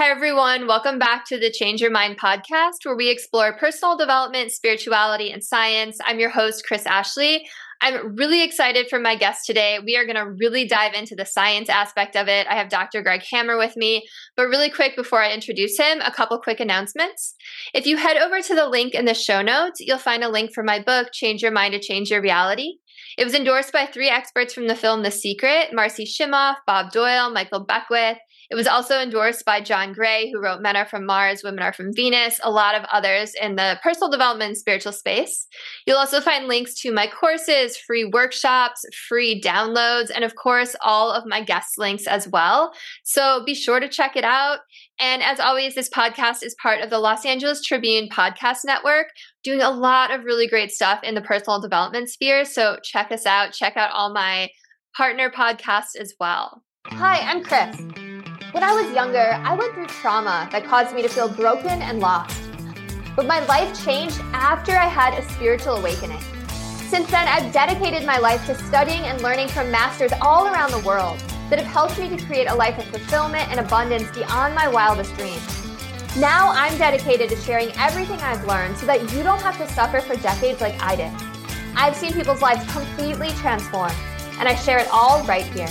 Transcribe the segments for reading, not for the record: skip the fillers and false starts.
Hi, everyone. Welcome back to the Change Your Mind podcast, where we explore personal development, spirituality, and science. I'm your host, Chris Ashley. I'm really excited for my guest today. We are going to really dive into the science aspect of it. I have Dr. Greg Hammer with me. But really quick, before I introduce him, a couple quick announcements. If you head over to the link in the show notes, you'll find a link for my book, Change Your Mind to Change Your Reality. It was endorsed by 3 experts from the film The Secret: Marcy Shimoff, Bob Doyle, Michael Beckwith. It was also endorsed by John Gray, who wrote Men Are From Mars, Women Are From Venus, a lot of others in the personal development and spiritual space. You'll also find links to my courses, free workshops, free downloads, and of course, all of my guest links as well. So be sure to check it out. And as always, this podcast is part of the Los Angeles Tribune Podcast Network, doing a lot of really great stuff in the personal development sphere. So check us out. Check out all my partner podcasts as well. Hi, I'm Chris. When I was younger, I went through trauma that caused me to feel broken and lost. But my life changed after I had a spiritual awakening. Since then, I've dedicated my life to studying and learning from masters all around the world that have helped me to create a life of fulfillment and abundance beyond my wildest dreams. Now I'm dedicated to sharing everything I've learned so that you don't have to suffer for decades like I did. I've seen people's lives completely transform, and I share it all right here.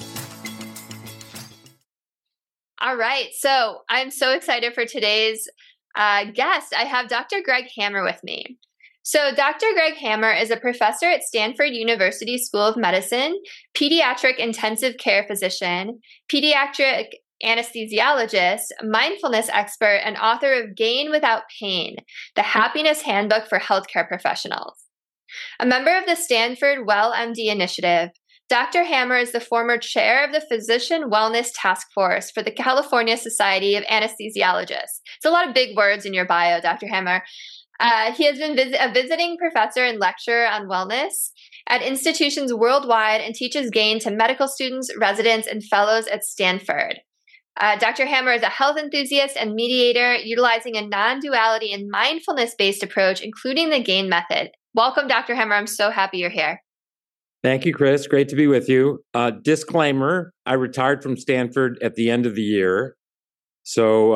All right, so I'm so excited for today's guest. I have Dr. Greg Hammer with me. So Dr. Greg Hammer is a professor at Stanford University School of Medicine, pediatric intensive care physician, pediatric anesthesiologist, mindfulness expert, and author of Gain Without Pain, the Happiness Handbook for Healthcare Professionals. A member of the Stanford Well MD Initiative, Dr. Hammer is the former chair of the Physician Wellness Task Force for the California Society of Anesthesiologists. It's a lot of big words in your bio, Dr. Hammer. He has been a visiting professor and lecturer on wellness at institutions worldwide and teaches Gain to medical students, residents, and fellows at Stanford. Dr. Hammer is a health enthusiast and mediator, utilizing a non-duality and mindfulness-based approach, including the Gain method. Welcome, Dr. Hammer. I'm so happy you're here. Thank you, Chris. Great to be with you. Disclaimer, I retired from Stanford at the end of the year. So,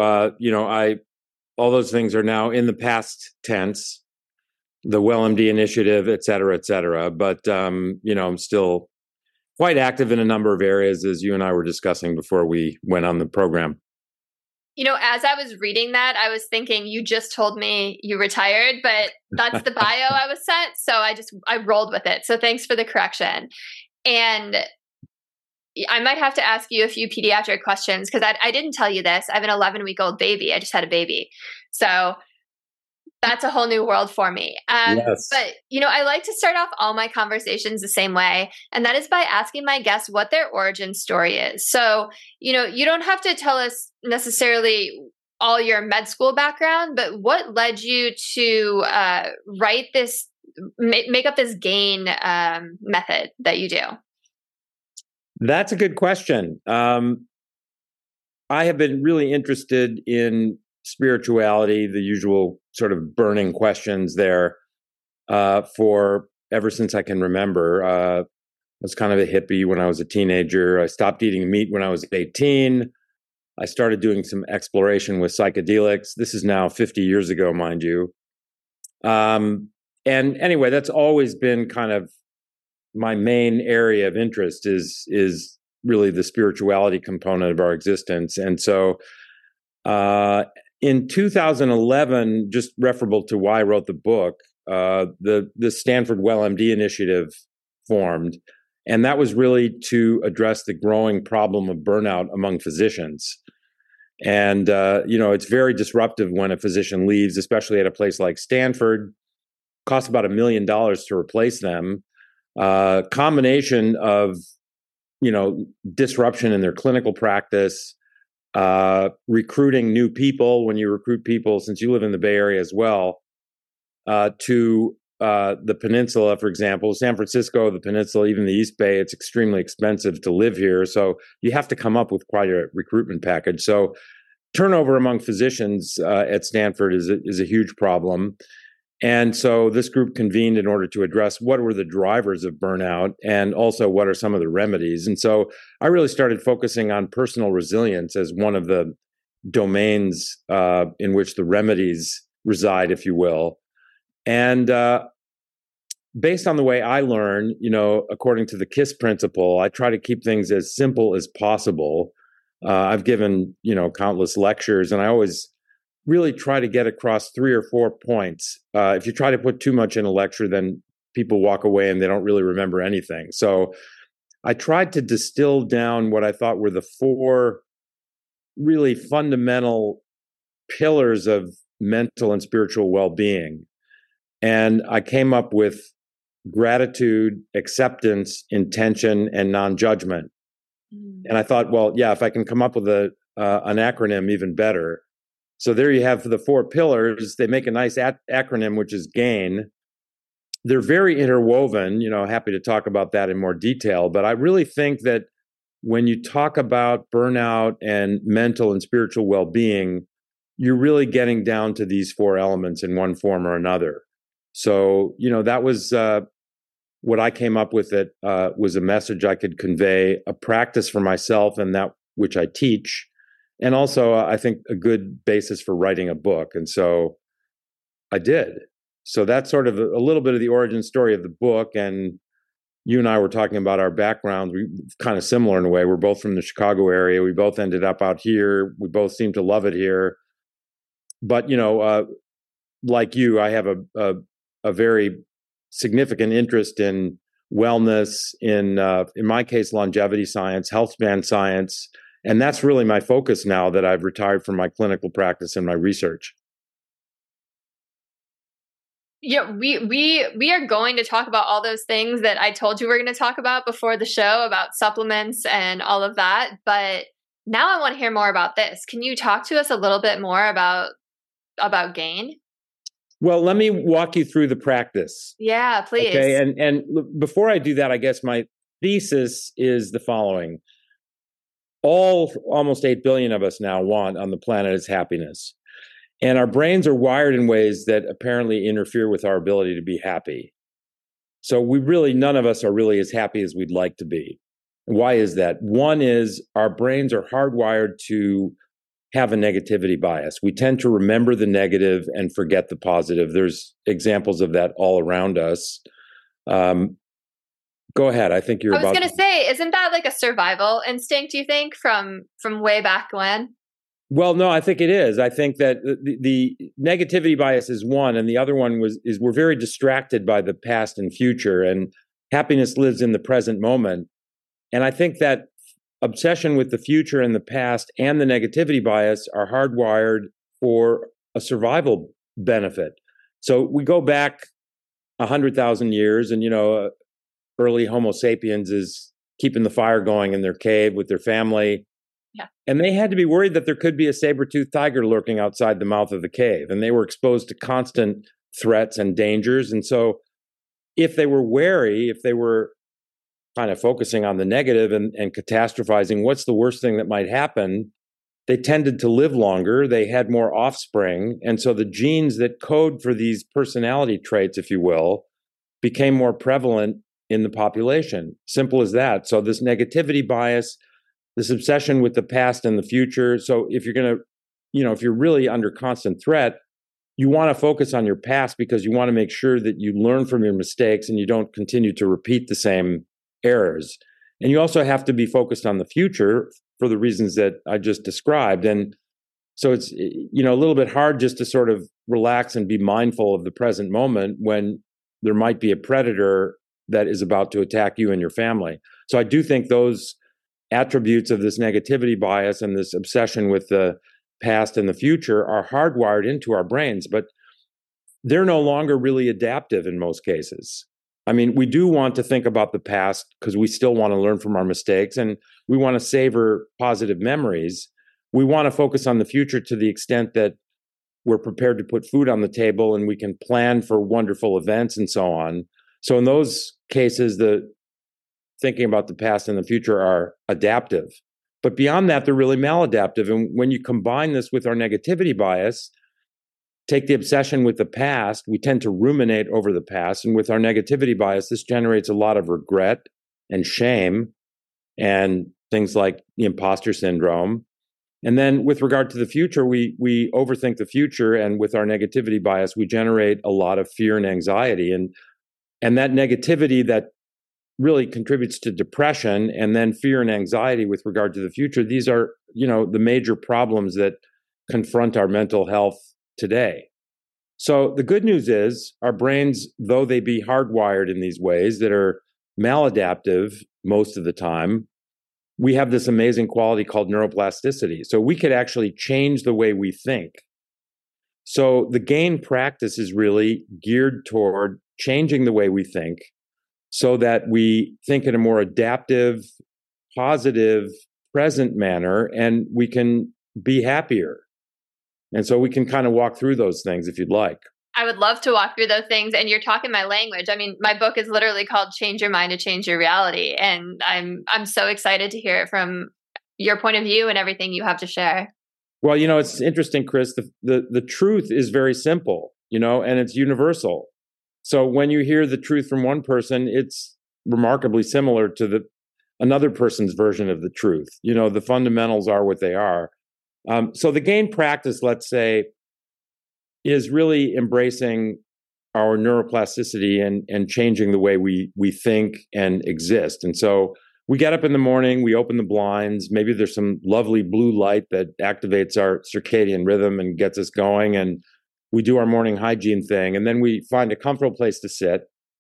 all those things are now in the past tense, the WellMD initiative, et cetera, et cetera. But, I'm still quite active in a number of areas, as you and I were discussing before we went on the program. As I was reading that, I was thinking you just told me you retired, but that's the bio I was sent. So I rolled with it. So thanks for the correction. And I might have to ask you a few pediatric questions because I didn't tell you this. I have an 11-week-old baby. I just had a baby. So that's a whole new world for me. Yes. But, I like to start off all my conversations the same way. And that is by asking my guests what their origin story is. So, you don't have to tell us necessarily all your med school background, but what led you to write this, make up this Gain method that you do? That's a good question. I have been really interested in spirituality, the usual sort of burning questions there, for ever since I can remember. I was kind of a hippie when I was a teenager. I stopped eating meat when I was 18. I started doing some exploration with psychedelics. This is now 50 years ago, mind you. And anyway, that's always been kind of my main area of interest is really the spirituality component of our existence. And so, in 2011, just referable to why I wrote the book, the Stanford Well MD initiative formed, and that was really to address the growing problem of burnout among physicians. And it's very disruptive when a physician leaves, especially at a place like Stanford. Costs about $1 million to replace them. Combination of disruption in their clinical practice. Recruiting new people, when you recruit people, since you live in the Bay Area as well, to the peninsula, for example, San Francisco, the peninsula, even the East Bay, it's extremely expensive to live here. So you have to come up with quite a recruitment package. So turnover among physicians at Stanford is a huge problem. And so this group convened in order to address what were the drivers of burnout and also what are some of the remedies. And so I really started focusing on personal resilience as one of the domains in which the remedies reside, if you will. And based on the way I learn, according to the KISS principle, I try to keep things as simple as possible. I've given, countless lectures, and I always really try to get across 3 or 4 points. If you try to put too much in a lecture, then people walk away and they don't really remember anything. So I tried to distill down what I thought were the 4 really fundamental pillars of mental and spiritual well-being. And I came up with gratitude, acceptance, intention, and non-judgment. And I thought, well, yeah, if I can come up with an acronym, even better. So there you have the 4 pillars. They make a nice acronym, which is GAIN. They're very interwoven, happy to talk about that in more detail. But I really think that when you talk about burnout and mental and spiritual well-being, you're really getting down to these 4 elements in one form or another. So, that was what I came up with. It was a message I could convey, a practice for myself and that which I teach. And also, I think, a good basis for writing a book. And so I did. So that's sort of a little bit of the origin story of the book. And you and I were talking about our backgrounds. We're kind of similar in a way. We're both from the Chicago area. We both ended up out here. We both seem to love it here. But, like you, I have a very significant interest in wellness, in my case, longevity science, health span science. And that's really my focus now that I've retired from my clinical practice and my research. Yeah, we are going to talk about all those things that I told you we're going to talk about before the show, about supplements and all of that. But now I want to hear more about this. Can you talk to us a little bit more about GAIN? Well, let me walk you through the practice. Yeah, please. Okay, and before I do that, I guess my thesis is the following. Almost 8 billion of us now want on the planet is happiness. And our brains are wired in ways that apparently interfere with our ability to be happy. So none of us are really as happy as we'd like to be. Why is that? One is our brains are hardwired to have a negativity bias. We tend to remember the negative and forget the positive. There's examples of that all around us. Go ahead. I think you're I was going to say, isn't that like a survival instinct, you think, from way back when? Well, no, I think it is. I think that the negativity bias is one, and the other one is we're very distracted by the past and future, and happiness lives in the present moment. And I think that obsession with the future and the past and the negativity bias are hardwired for a survival benefit. So we go back 100,000 years, and early Homo sapiens is keeping the fire going in their cave with their family. Yeah. And they had to be worried that there could be a saber-toothed tiger lurking outside the mouth of the cave. And they were exposed to constant threats and dangers. And so if they were wary, if they were kind of focusing on the negative and catastrophizing, what's the worst thing that might happen, they tended to live longer. They had more offspring. And so the genes that code for these personality traits, if you will, became more prevalent in the population. Simple as that. So this negativity bias, this obsession with the past and the future. So if you're going to, if you're really under constant threat, you want to focus on your past because you want to make sure that you learn from your mistakes and you don't continue to repeat the same errors. And you also have to be focused on the future for the reasons that I just described. And so it's, a little bit hard just to sort of relax and be mindful of the present moment when there might be a predator that is about to attack you and your family. So I do think those attributes of this negativity bias and this obsession with the past and the future are hardwired into our brains, but they're no longer really adaptive in most cases. I mean, we do want to think about the past because we still want to learn from our mistakes and we want to savor positive memories. We want to focus on the future to the extent that we're prepared to put food on the table and we can plan for wonderful events and so on. So in those cases, the thinking about the past and the future are adaptive. But beyond that, they're really maladaptive. And when you combine this with our negativity bias, take the obsession with the past, we tend to ruminate over the past. And with our negativity bias, this generates a lot of regret and shame and things like the imposter syndrome. And then with regard to the future, we overthink the future, and with our negativity bias, we generate a lot of fear and anxiety. And that negativity that really contributes to depression, and then fear and anxiety with regard to the future. These are, the major problems that confront our mental health today. So the good news is our brains, though they be hardwired in these ways that are maladaptive most of the time, we have this amazing quality called neuroplasticity. So we could actually change the way we think. So the GAIN practice is really geared toward changing the way we think so that we think in a more adaptive, positive, present manner, and we can be happier. And so we can kind of walk through those things if you'd like. I would love to walk through those things, and you're talking my language. I mean, my book is literally called Change Your Mind to Change Your Reality, and I'm so excited to hear it from your point of view and everything you have to share. Well, it's interesting, Chris. The truth is very simple, and it's universal. So when you hear the truth from one person, it's remarkably similar to another person's version of the truth. The fundamentals are what they are. So the GAIN practice, let's say, is really embracing our neuroplasticity and changing the way we think and exist. And so we get up in the morning, we open the blinds, maybe there's some lovely blue light that activates our circadian rhythm and gets us going, and we do our morning hygiene thing, and then we find a comfortable place to sit,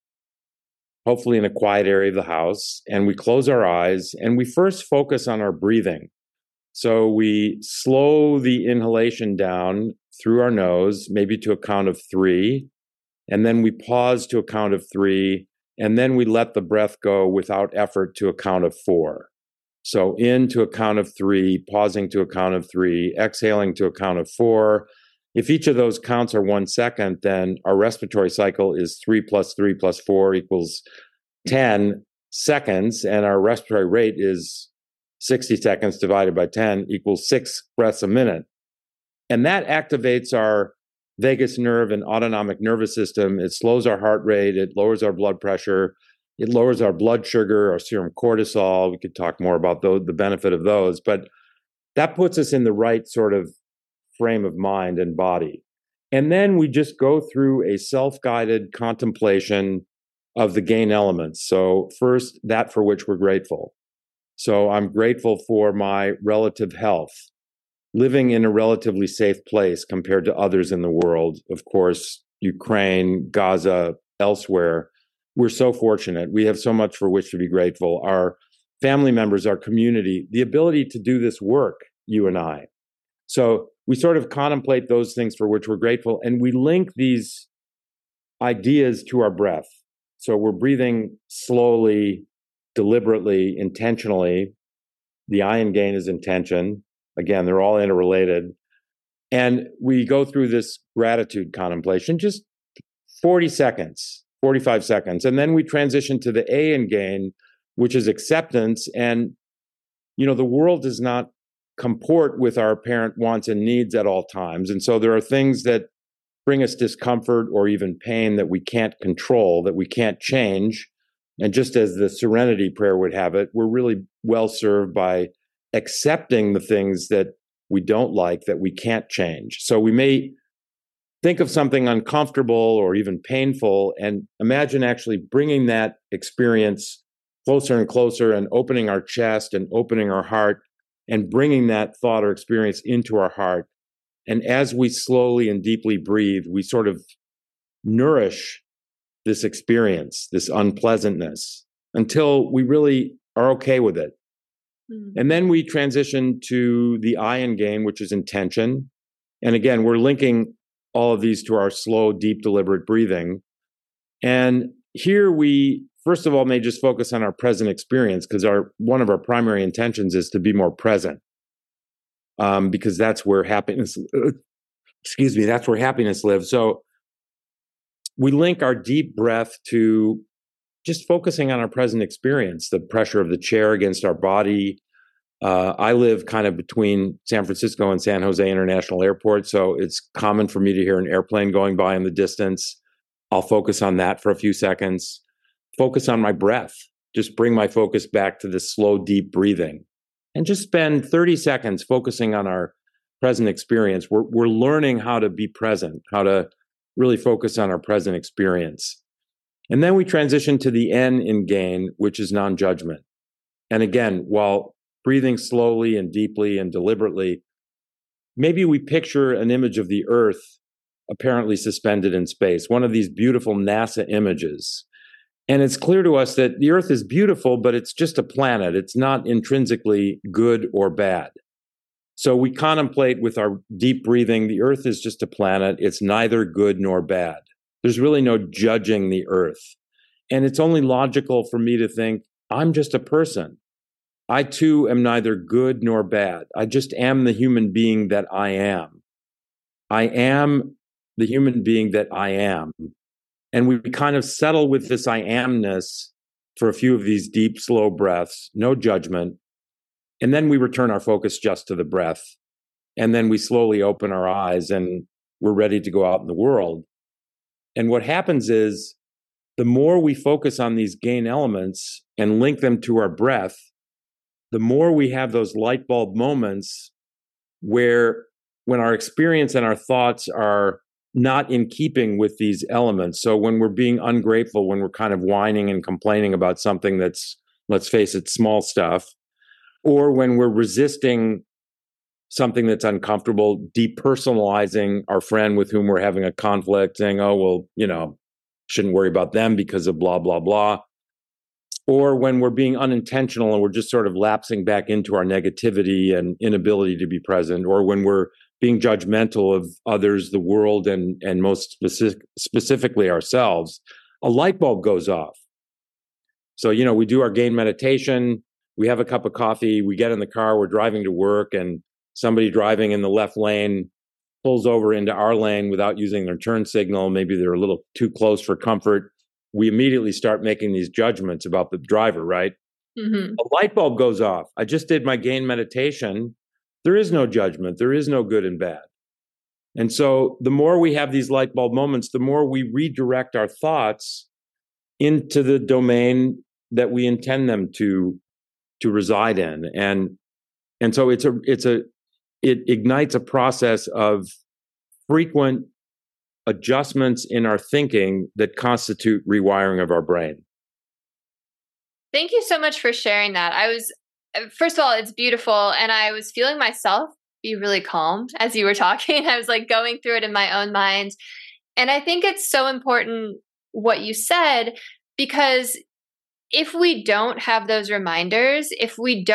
hopefully in a quiet area of the house, and we close our eyes, and we first focus on our breathing. So we slow the inhalation down through our nose, maybe to a count of 3, and then we pause to a count of 3, and then we let the breath go without effort to a count of 4. So in to a count of 3, pausing to a count of 3, exhaling to a count of 4. If each of those counts are 1 second, then our respiratory cycle is 3 plus 3 plus 4 equals 10 seconds, and our respiratory rate is 60 seconds divided by 10 equals 6 breaths a minute. And that activates our vagus nerve and autonomic nervous system. It slows our heart rate. It lowers our blood pressure. It lowers our blood sugar, our serum cortisol. We could talk more about the benefit of those. But that puts us in the right sort of frame of mind and body. And then we just go through a self-guided contemplation of the GAIN elements. So first, that for which we're grateful. So I'm grateful for my relative health, living in a relatively safe place compared to others in the world. Of course, Ukraine, Gaza, elsewhere. We're so fortunate. We have so much for which to be grateful. Our family members, our community, the ability to do this work, you and I. So we sort of contemplate those things for which we're grateful, and we link these ideas to our breath. So we're breathing slowly, deliberately, intentionally. The I in GAIN is intention. Again, they're all interrelated. And we go through this gratitude contemplation, just 40 seconds, 45 seconds. And then we transition to the A in GAIN, which is acceptance. And, the world does not comport with our apparent wants and needs at all times. And so there are things that bring us discomfort or even pain that we can't control, that we can't change. And just as the Serenity Prayer would have it, we're really well served by accepting the things that we don't like, that we can't change. So we may think of something uncomfortable or even painful and imagine actually bringing that experience closer and closer and opening our chest and opening our heart and bringing that thought or experience into our heart. And as we slowly and deeply breathe, we sort of nourish this experience, this unpleasantness, until we really are okay with it. Mm-hmm. And then we transition to the I in GAIN, which is intention. And again, we're linking all of these to our slow, deep, deliberate breathing. And here we, first of all, may just focus on our present experience, because one of our primary intentions is to be more present, because that's where happiness, that's where happiness lives. So we link our deep breath to just focusing on our present experience, the pressure of the chair against our body. I live kind of between San Francisco and San Jose International Airport, so it's common for me to hear an airplane going by in the distance. I'll focus on that for a few seconds. Focus on my breath. Just bring my focus back to this slow, deep breathing. and just spend 30 seconds focusing on our present experience. We're learning how to be present, how to really focus on our present experience. And then we transition to the N in GAIN, which is non-judgment. And again, while breathing slowly and deeply and deliberately, maybe we picture an image of the Earth apparently suspended in space, one of these beautiful NASA images. And it's clear to us that the Earth is beautiful, but it's just a planet. It's not intrinsically good or bad. So we contemplate with our deep breathing, the Earth is just a planet. It's neither good nor bad. There's really no judging the Earth. And it's only logical for me to think, I'm just a person. I too am neither good nor bad. I just am the human being that I am. I am the human being that I am. And we kind of settle with this I amness for a few of these deep, slow breaths, no judgment. And then we return our focus just to the breath. And then we slowly open our eyes and we're ready to go out in the world. And what happens is the more we focus on these GAIN elements and link them to our breath, the more we have those light bulb moments where when our experience and our thoughts are not in keeping with these elements. So when we're being ungrateful, when we're kind of whining and complaining about something that's, let's face it, small stuff, or when we're resisting something that's uncomfortable, depersonalizing our friend with whom we're having a conflict, saying, oh, well, shouldn't worry about them because of blah, blah, blah. Or when we're being unintentional and we're just sort of lapsing back into our negativity and inability to be present, or when we're being judgmental of others, the world, and most specifically ourselves, a light bulb goes off. So, we do our GAIN meditation, we have a cup of coffee, we get in the car, we're driving to work, and somebody driving in the left lane pulls over into our lane without using their turn signal. Maybe they're a little too close for comfort. We immediately start making these judgments about the driver, right? Mm-hmm. A light bulb goes off. I just did my GAIN meditation. There is no judgment. There is no good and bad. And so the more we have these light bulb moments, the more we redirect our thoughts into the domain that we intend them to reside in. And so it ignites a process of frequent adjustments in our thinking that constitute rewiring of our brain. Thank you so much for sharing that. First of all, it's beautiful. And I was feeling myself be really calm as you were talking. I was like going through it in my own mind. And I think it's so important what you said, because if we don't have those reminders, if we're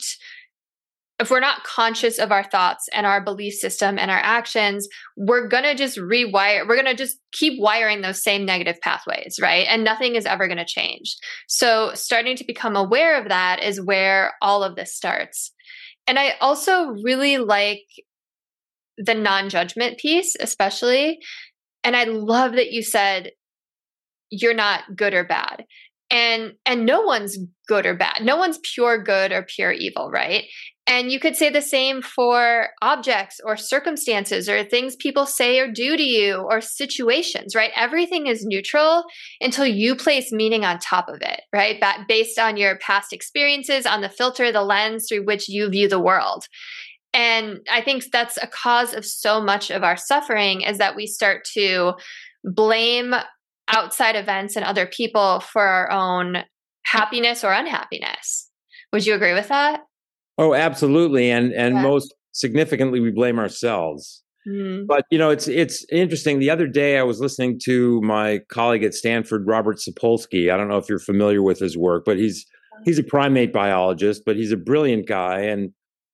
not conscious of our thoughts and our belief system and our actions, we're going to just rewire. We're going to just keep wiring those same negative pathways, right? And nothing is ever going to change. So starting to become aware of that is where all of this starts. And I also really like the non-judgment piece, especially. And I love that you said you're not good or bad. And no one's good or bad. No one's pure good or pure evil, right? And you could say the same for objects or circumstances or things people say or do to you or situations, right? Everything is neutral until you place meaning on top of it, right? Based on your past experiences, on the filter, the lens through which you view the world. And I think that's a cause of so much of our suffering, is that we start to blame outside events and other people for our own happiness or unhappiness. Would you agree with that? Oh, absolutely. And most significantly, we blame ourselves. Mm. But, it's interesting. The other day, I was listening to my colleague at Stanford, Robert Sapolsky. I don't know if you're familiar with his work, but he's a primate biologist, but he's a brilliant guy. And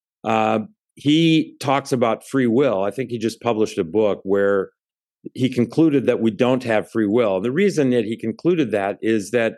he talks about free will. I think he just published a book where he concluded that we don't have free will. The reason that he concluded that is that,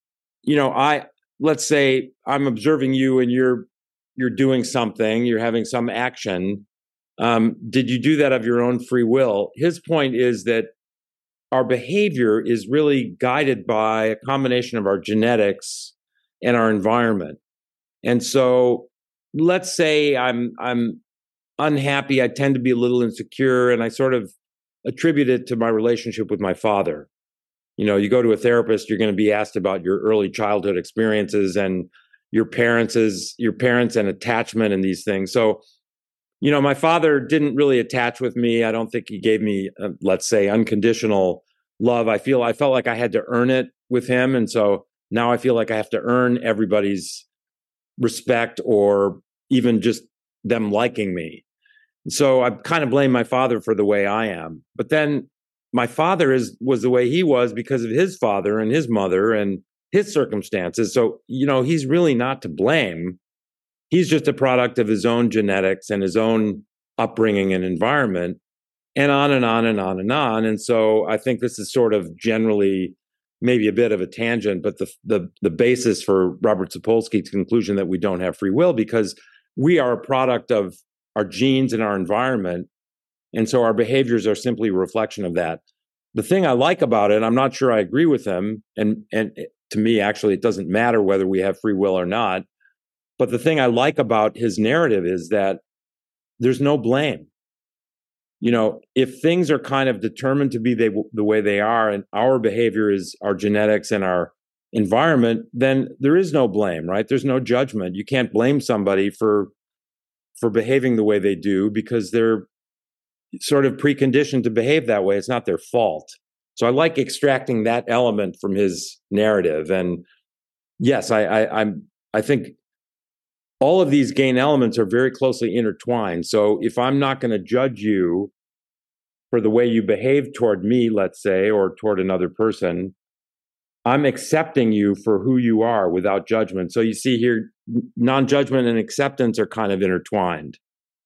let's say I'm observing you and you're doing something, you're having some action. Did you do that of your own free will? His point is that our behavior is really guided by a combination of our genetics and our environment. And so let's say I'm unhappy, I tend to be a little insecure, and I sort of attribute it to my relationship with my father. You go to a therapist, you're going to be asked about your early childhood experiences, and your parents and attachment and these things. So, my father didn't really attach with me. I don't think he gave me, let's say, unconditional love. I felt like I had to earn it with him. And so now I feel like I have to earn everybody's respect or even just them liking me. So I kind of blame my father for the way I am. But then my father was the way he was because of his father and his mother and his circumstances. So, he's really not to blame. He's just a product of his own genetics and his own upbringing and environment, and on and on and on and on. And so I think this is sort of generally maybe a bit of a tangent, but the basis for Robert Sapolsky's conclusion that we don't have free will, because we are a product of our genes and our environment. And so our behaviors are simply a reflection of that. The thing I like about it, I'm not sure I agree with him. And to me, actually, it doesn't matter whether we have free will or not. But the thing I like about his narrative is that there's no blame. If things are kind of determined to be the way they are, and our behavior is our genetics and our environment, then there is no blame, right? There's no judgment. You can't blame somebody for behaving the way they do because they're sort of preconditioned to behave that way. It's not their fault. So I like extracting that element from his narrative. And yes, I think all of these gain elements are very closely intertwined. So if I'm not going to judge you for the way you behave toward me, let's say, or toward another person, I'm accepting you for who you are without judgment. So you see here, non-judgment and acceptance are kind of intertwined.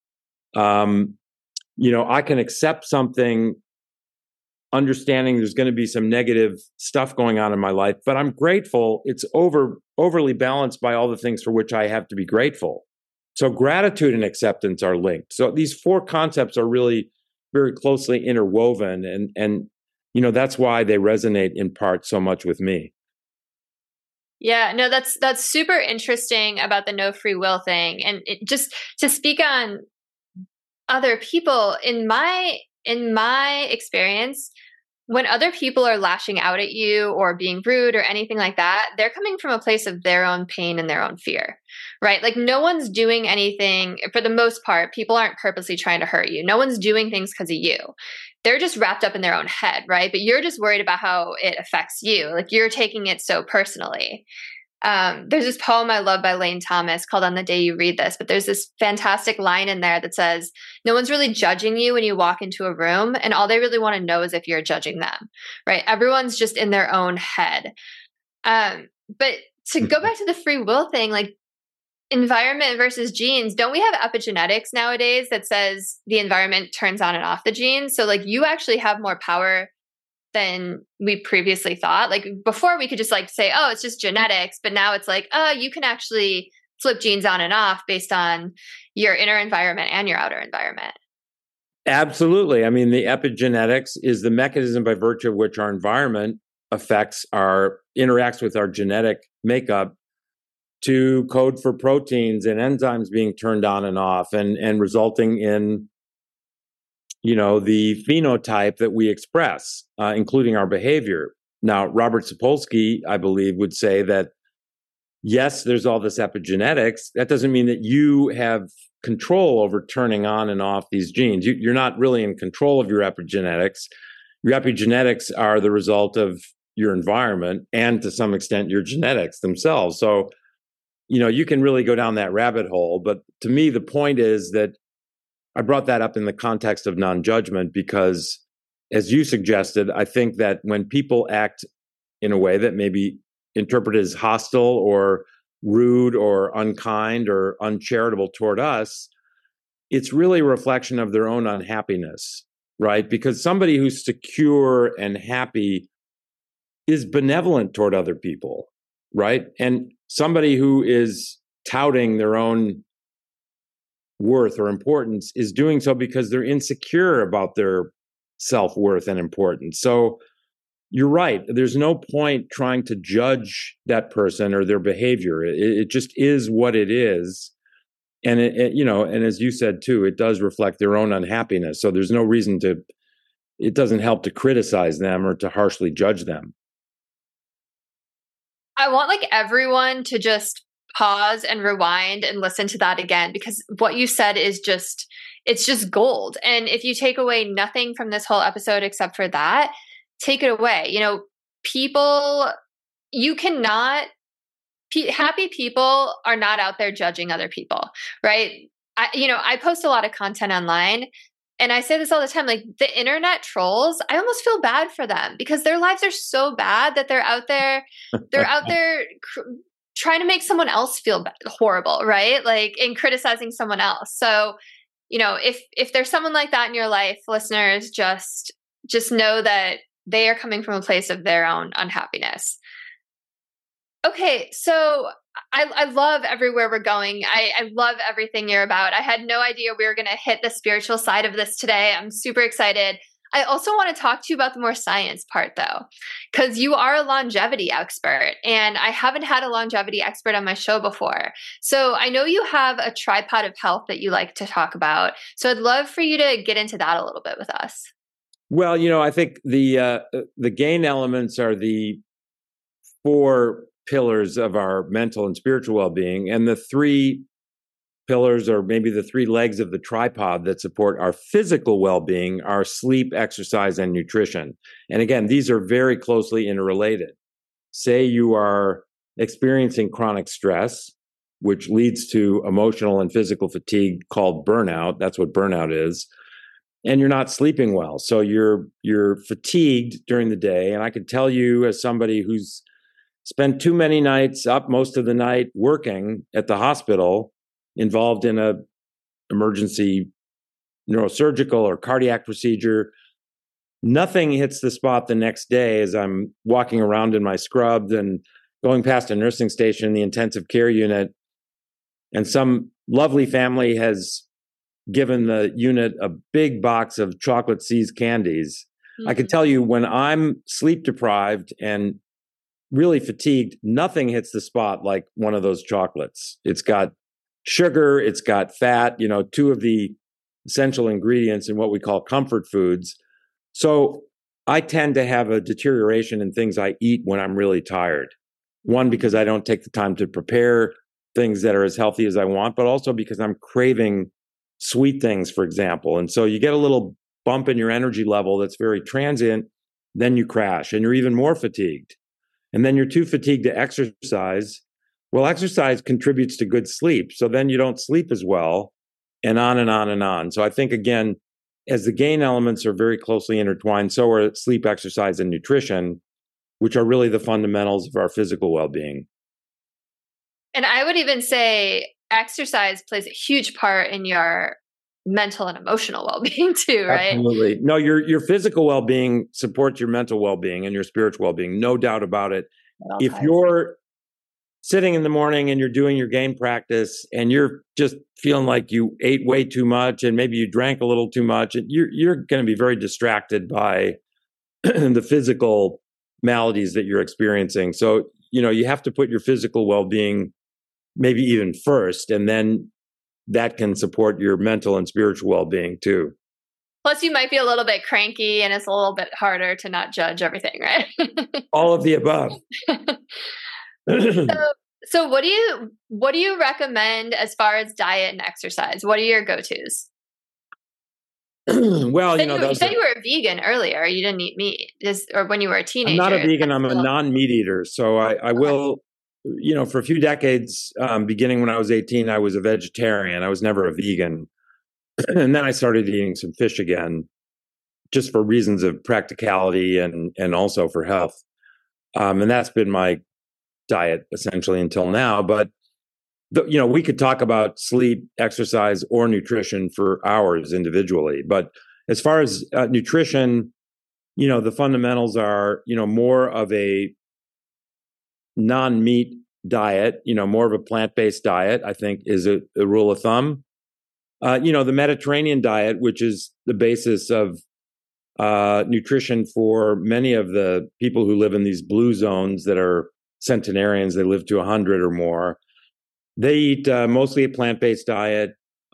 I can accept something, understanding there's going to be some negative stuff going on in my life, but I'm grateful. It's overly balanced by all the things for which I have to be grateful. So gratitude and acceptance are linked. So these four concepts are really very closely interwoven, and that's why they resonate in part so much with me. Yeah, no, that's super interesting about the no free will thing. And just to speak on other people, in my experience, when other people are lashing out at you or being rude or anything like that, they're coming from a place of their own pain and their own fear, right? Like no one's doing anything, for the most part, people aren't purposely trying to hurt you. No one's doing things because of you. They're just wrapped up in their own head, right? But you're just worried about how it affects you. Like you're taking it so personally. There's this poem I love by Lane Thomas called On the Day You Read This, but there's this fantastic line in there that says, no one's really judging you when you walk into a room, and all they really want to know is if you're judging them, right? Everyone's just in their own head. But to go back to the free will thing, like environment versus genes, don't we have epigenetics nowadays that says the environment turns on and off the genes? So like you actually have more power than we previously thought. Like before we could just like say, oh, it's just genetics, but now it's like, oh, you can actually flip genes on and off based on your inner environment and your outer environment. Absolutely. I mean, the epigenetics is the mechanism by virtue of which our environment interacts with our genetic makeup to code for proteins and enzymes being turned on and off and resulting in the phenotype that we express, including our behavior. Now, Robert Sapolsky, I believe, would say that, yes, there's all this epigenetics. That doesn't mean that you have control over turning on and off these genes. You're not really in control of your epigenetics. Your epigenetics are the result of your environment and, to some extent, your genetics themselves. So, you can really go down that rabbit hole. But to me, the point is that I brought that up in the context of non-judgment because, as you suggested, I think that when people act in a way that may be interpreted as hostile or rude or unkind or uncharitable toward us, it's really a reflection of their own unhappiness, right? Because somebody who's secure and happy is benevolent toward other people, right? And somebody who is touting their own worth or importance is doing so because they're insecure about their self-worth and importance. So you're right. There's no point trying to judge that person or their behavior. It just is what it is. And and as you said too, it does reflect their own unhappiness. So there's no reason it doesn't help to criticize them or to harshly judge them. I want like everyone to just pause and rewind and listen to that again, because what you said is just, it's just gold. And if you take away nothing from this whole episode except for that, take it away. You know, people, you cannot, happy people are not out there judging other people, right? I post a lot of content online, and I say this all the time, like the internet trolls, I almost feel bad for them because their lives are so bad that they're out there trying to make someone else feel horrible, right? Like in criticizing someone else. So, if there's someone like that in your life, listeners, just know that they are coming from a place of their own unhappiness. Okay, so I love everywhere we're going. I love everything you're about. I had no idea we were going to hit the spiritual side of this today. I'm super excited. I also want to talk to you about the more science part, though, because you are a longevity expert, and I haven't had a longevity expert on my show before. So I know you have a tripod of health that you like to talk about. So I'd love for you to get into that a little bit with us. Well, I think the gain elements are the 4 pillars of our mental and spiritual well-being, and the 3 pillars, or maybe the 3 legs of the tripod that support our physical well-being, are sleep, exercise, and nutrition. And again, these are very closely interrelated. Say you are experiencing chronic stress, which leads to emotional and physical fatigue called burnout. That's what burnout is. And you're not sleeping well. So you're fatigued during the day. And I could tell you, as somebody who's spent too many nights up most of the night working at the hospital, involved in a emergency neurosurgical or cardiac procedure, nothing hits the spot the next day as I'm walking around in my scrubs and going past a nursing station in the intensive care unit, and some lovely family has given the unit a big box of chocolate See's candies. Mm-hmm. I can tell you, when I'm sleep deprived and really fatigued, nothing hits the spot like one of those chocolates. It's got sugar, it's got fat, 2 of the essential ingredients in what we call comfort foods. So I tend to have a deterioration in things I eat when I'm really tired. One, because I don't take the time to prepare things that are as healthy as I want, but also because I'm craving sweet things, for example. And so you get a little bump in your energy level that's very transient, then you crash and you're even more fatigued. And then you're too fatigued to exercise. Well, exercise contributes to good sleep. So then you don't sleep as well, and on and on and on. So I think, again, as the gain elements are very closely intertwined, so are sleep, exercise, and nutrition, which are really the fundamentals of our physical well-being. And I would even say exercise plays a huge part in your mental and emotional well-being too, right? Absolutely. No, your physical well-being supports your mental well-being and your spiritual well-being, no doubt about it. If you're sitting in the morning and you're doing your gain practice and you're just feeling like you ate way too much and maybe you drank a little too much, you're going to be very distracted by the physical maladies that you're experiencing. So, you have to put your physical well-being maybe even first, and then that can support your mental and spiritual well-being too. Plus, you might be a little bit cranky and it's a little bit harder to not judge everything, right? All of the above. So what do you recommend as far as diet and exercise? What are your go-tos? Well, you said you were a vegan earlier. You didn't eat meat, or when you were a teenager. I'm not a vegan. I'm a non-meat eater. So I will, for a few decades, beginning when I was 18, I was a vegetarian. I was never a vegan. And then I started eating some fish again, just for reasons of practicality and also for health. And that's been my diet essentially until now. But we could talk about sleep, exercise, or nutrition for hours individually. But as far as nutrition, the fundamentals are, more of a non-meat diet, more of a plant-based diet, I think is a rule of thumb. The Mediterranean diet, which is the basis of nutrition for many of the people who live in these blue zones that are centenarians, they live to 100 or more. They eat mostly a plant-based diet,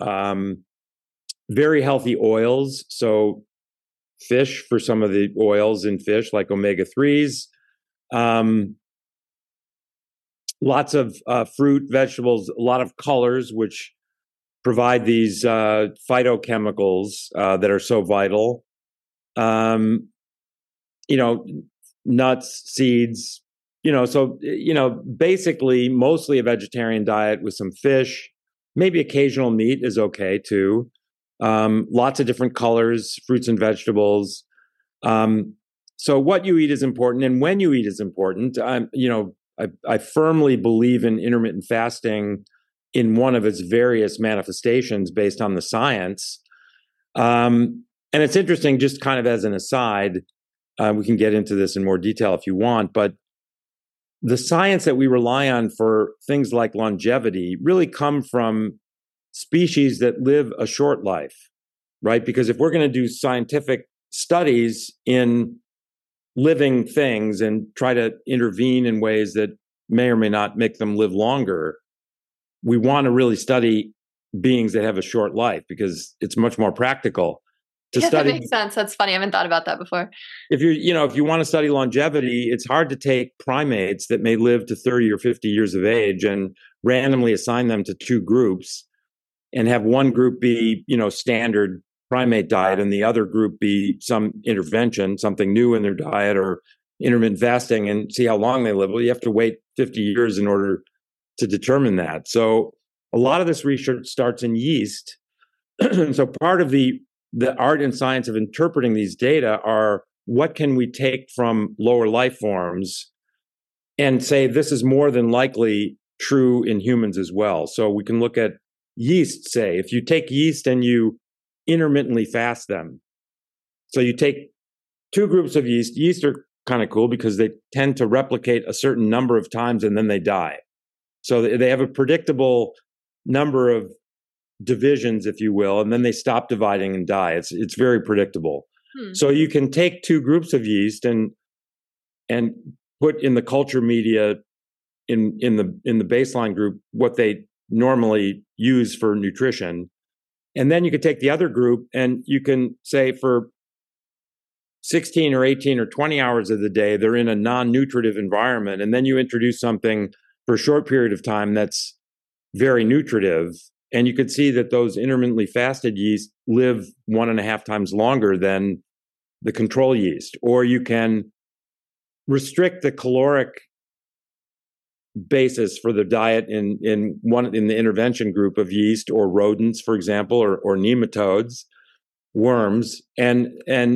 very healthy oils. So fish for some of the oils in fish, like omega-3s. lots of fruit, vegetables, a lot of colors, which provide these phytochemicals that are so vital. Nuts, seeds, basically mostly a vegetarian diet with some fish, maybe occasional meat is okay too. Lots of different colors, fruits and vegetables. So what you eat is important, and when you eat is important. I firmly believe in intermittent fasting in one of its various manifestations based on the science. And it's interesting, just kind of as an aside, we can get into this in more detail if you want, but the science that we rely on for things like longevity really come from species that live a short life, right? Because if we're going to do scientific studies in living things and try to intervene in ways that may or may not make them live longer, we want to really study beings that have a short life because it's much more practical to study. That makes sense. That's funny. I haven't thought about that before. If you want to study longevity, it's hard to take primates that may live to 30 or 50 years of age and randomly assign them to two groups and have one group be, standard primate diet and the other group be some intervention, something new in their diet or intermittent fasting, and see how long they live. Well, you have to wait 50 years in order to determine that. So a lot of this research starts in yeast. So part of the art and science of interpreting these data are what can we take from lower life forms and say this is more than likely true in humans as well. So we can look at yeast, say, if you take yeast and you intermittently fast them. So you take two groups of yeast. Yeast are kind of cool because they tend to replicate a certain number of times and then they die. So they have a predictable number of divisions, if you will, and then they stop dividing and die. It's very predictable. So you can take two groups of yeast and put in the culture media in the baseline group what they normally use for nutrition. And then you could take the other group and you can say for 16 or 18 or 20 hours of the day, they're in a non-nutritive environment. And then you introduce something for a short period of time that's very nutritive. And you could see that those intermittently fasted yeast live 1.5 times longer than the control yeast. Or you can restrict the caloric basis for the diet in the intervention group of yeast or rodents, for example, or nematodes, worms, and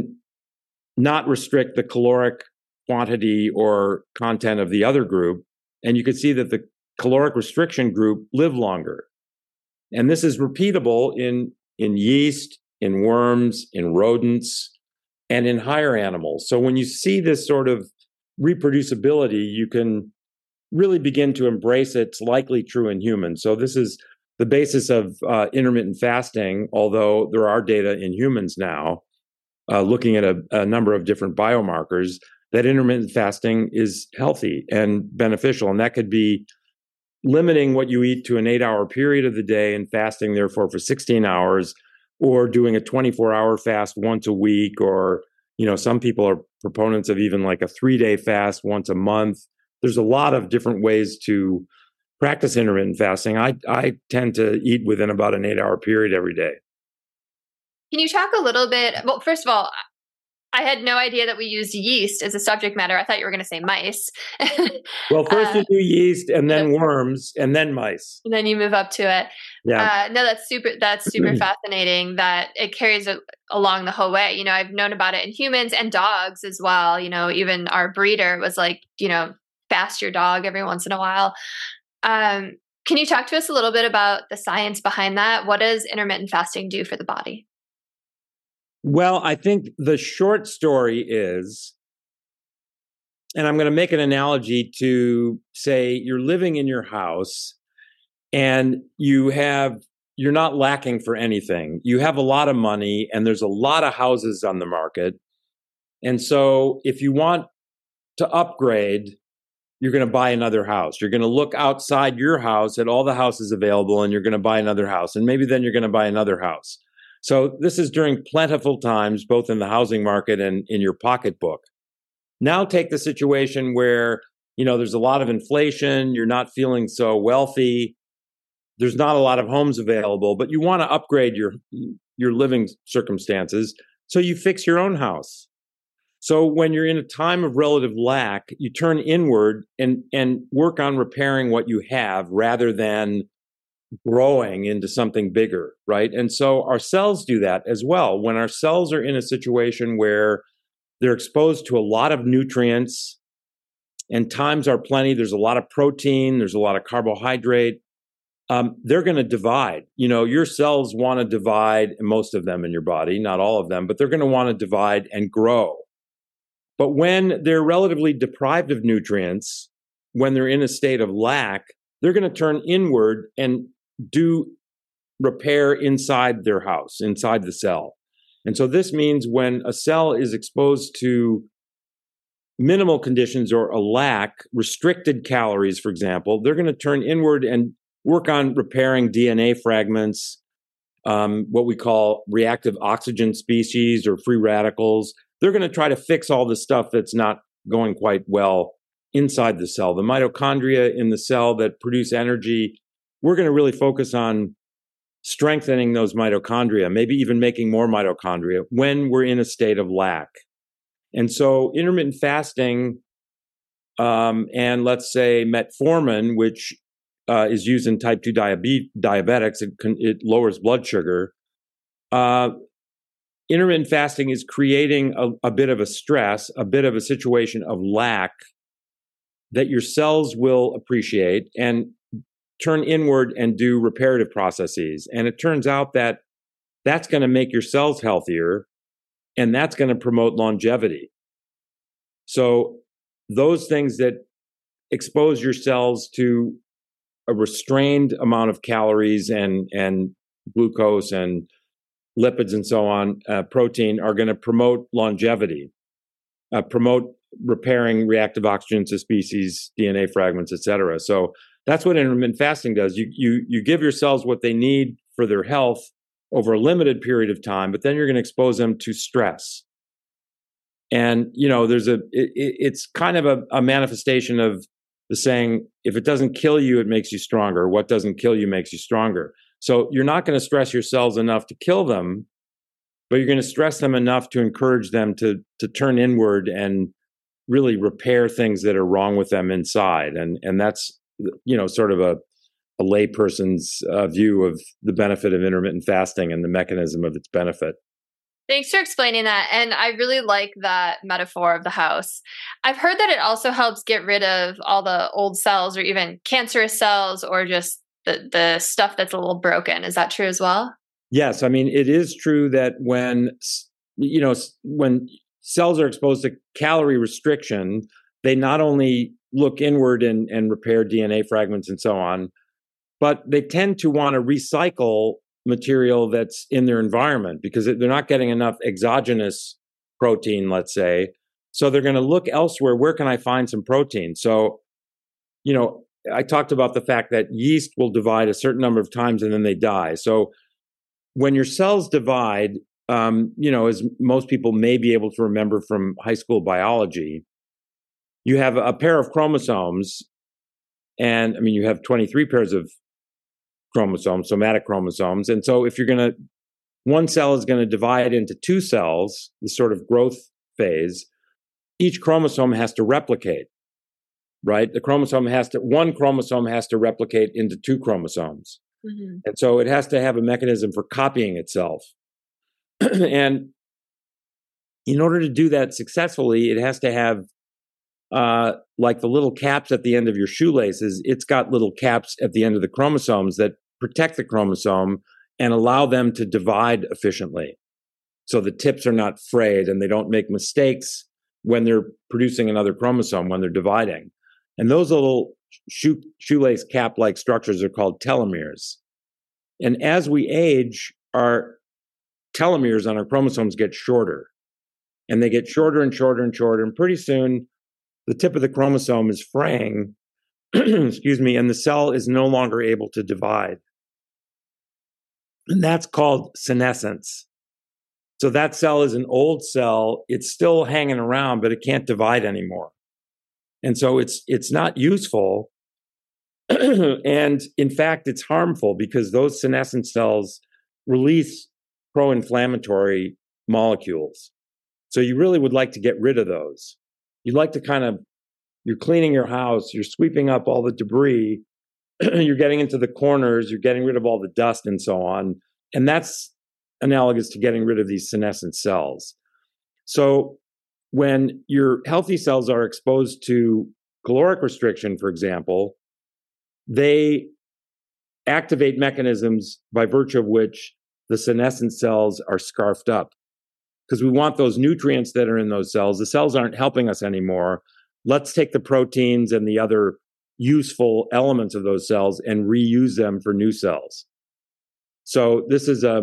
not restrict the caloric quantity or content of the other group. And you could see that the caloric restriction group live longer. And this is repeatable in yeast, in worms, in rodents, and in higher animals. So when you see this sort of reproducibility, you can really begin to embrace it. It's likely true in humans. So this is the basis of intermittent fasting, although there are data in humans now looking at a number of different biomarkers that intermittent fasting is healthy and beneficial. And that could be limiting what you eat to an 8-hour period of the day and fasting, therefore, for 16 hours, or doing a 24-hour fast once a week, or, some people are proponents of even like a 3-day fast once a month. There's a lot of different ways to practice intermittent fasting. I tend to eat within about an 8-hour period every day. Can you talk a little bit? Well, first of all, I had no idea that we used yeast as a subject matter. I thought you were going to say mice. Well, first you do yeast and then worms and then mice. And then you move up to it. Yeah. No, that's super fascinating that it carries along the whole way. I've known about it in humans and dogs as well. Even our breeder was like, fast your dog every once in a while. Can you talk to us a little bit about the science behind that? What does intermittent fasting do for the body? Well, I think the short story is, and I'm going to make an analogy to say you're living in your house and you're not lacking for anything. You have a lot of money and there's a lot of houses on the market. And so if you want to upgrade, you're going to buy another house. You're going to look outside your house at all the houses available and you're going to buy another house. And maybe then you're going to buy another house. So this is during plentiful times, both in the housing market and in your pocketbook. Now take the situation where, there's a lot of inflation. You're not feeling so wealthy. There's not a lot of homes available, but you want to upgrade your living circumstances. So you fix your own house. So when you're in a time of relative lack, you turn inward and work on repairing what you have rather than growing into something bigger, right? And so our cells do that as well. When our cells are in a situation where they're exposed to a lot of nutrients and times are plenty, there's a lot of protein, there's a lot of carbohydrate, they're going to divide. Your cells want to divide, most of them in your body, not all of them, but they're going to want to divide and grow. But when they're relatively deprived of nutrients, when they're in a state of lack, they're going to turn inward and do repair inside their house, inside the cell. And so this means when a cell is exposed to minimal conditions or a lack, restricted calories, for example, they're going to turn inward and work on repairing DNA fragments, what we call reactive oxygen species or free radicals. They're going to try to fix all the stuff that's not going quite well inside the cell. The mitochondria in the cell that produce energy, we're going to really focus on strengthening those mitochondria, maybe even making more mitochondria when we're in a state of lack. And so intermittent fasting and let's say metformin, which is used in type 2 diabetics, it lowers blood sugar. Intermittent fasting is creating a bit of a stress, a bit of a situation of lack that your cells will appreciate and turn inward and do reparative processes. And it turns out that that's going to make your cells healthier, and that's going to promote longevity. So those things that expose your cells to a restrained amount of calories and glucose and lipids and so on, protein, are going to promote longevity, promote repairing reactive oxygen species, DNA fragments, et cetera. So that's what intermittent fasting does. You give your cells what they need for their health over a limited period of time, but then you're going to expose them to stress. And, it's kind of a manifestation of the saying, if it doesn't kill you, it makes you stronger. What doesn't kill you makes you stronger. So you're not going to stress your cells enough to kill them, but you're going to stress them enough to encourage them to turn inward and really repair things that are wrong with them inside. And that's, sort of a layperson's view of the benefit of intermittent fasting and the mechanism of its benefit. Thanks for explaining that. And I really like that metaphor of the house. I've heard that it also helps get rid of all the old cells or even cancerous cells or just the stuff that's a little broken. Is that true as well? Yes. I mean, it is true that when cells are exposed to calorie restriction, they not only look inward and repair DNA fragments and so on, but they tend to want to recycle material that's in their environment because they're not getting enough exogenous protein, let's say. So they're going to look elsewhere. Where can I find some protein? So, I talked about the fact that yeast will divide a certain number of times and then they die. So when your cells divide, as most people may be able to remember from high school biology, you have a pair of chromosomes, and you have 23 pairs of chromosomes, somatic chromosomes. And so if one cell is going to divide into two cells, the sort of growth phase, each chromosome has to replicate, right? One chromosome has to replicate into two chromosomes. Mm-hmm. And so it has to have a mechanism for copying itself. And in order to do that successfully, it has to have like the little caps at the end of your shoelaces, it's got little caps at the end of the chromosomes that protect the chromosome and allow them to divide efficiently. So the tips are not frayed and they don't make mistakes when they're producing another chromosome, when they're dividing. And those little shoelace cap-like structures are called telomeres. And as we age, our telomeres on our chromosomes get shorter. And they get shorter and shorter and shorter. And pretty soon, the tip of the chromosome is fraying, excuse me, and the cell is no longer able to divide. And that's called senescence. So that cell is an old cell. It's still hanging around, but it can't divide anymore. And so it's not useful. And in fact, it's harmful because those senescent cells release pro-inflammatory molecules. So you really would like to get rid of those. You'd like to you're cleaning your house, you're sweeping up all the debris, you're getting into the corners, you're getting rid of all the dust and so on. And that's analogous to getting rid of these senescent cells. So when your healthy cells are exposed to caloric restriction, for example, they activate mechanisms by virtue of which the senescent cells are scarfed up. Because we want those nutrients that are in those cells. The cells aren't helping us anymore. Let's take the proteins and the other useful elements of those cells and reuse them for new cells. So this is a